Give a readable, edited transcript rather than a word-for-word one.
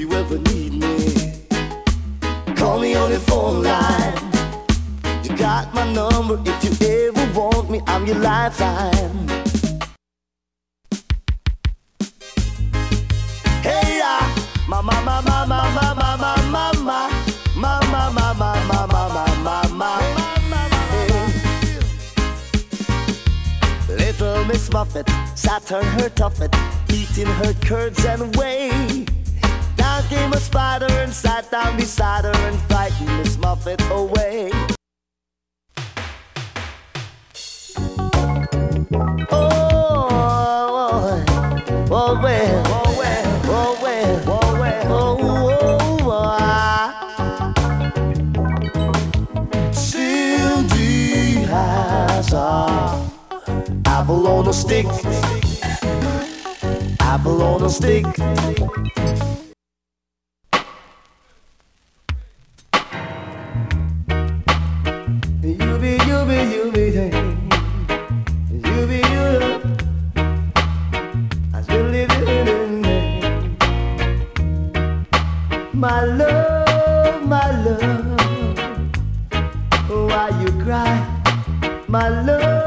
you ever need me, call me on the phone line. You got my number if you ever want me, I'm your lifeline. Hey ya, mama, mama, mama, mama, mama, mama, mama, mama, mama, mama, Little Miss Muffet sat on her tuffet, eating her curds and whey. Down came a spider and sat down beside her and frightened Miss Muffet away. Oh, oh well, oh well, oh well, oh well, oh, Cindy has a apple on a stick, apple on a stick. You be, you be, you be, you be, you. I still live in my love, my love. Why you cry, my love?